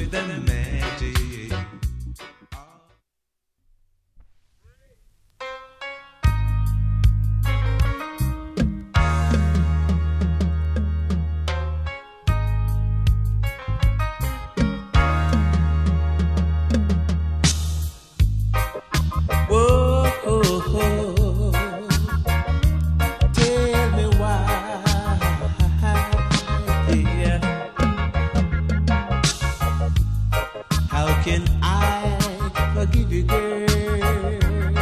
the magic. Can I forgive you, girl,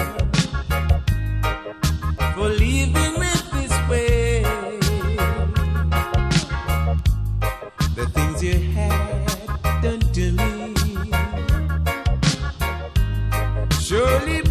for leaving me this way? The things you had done to me surely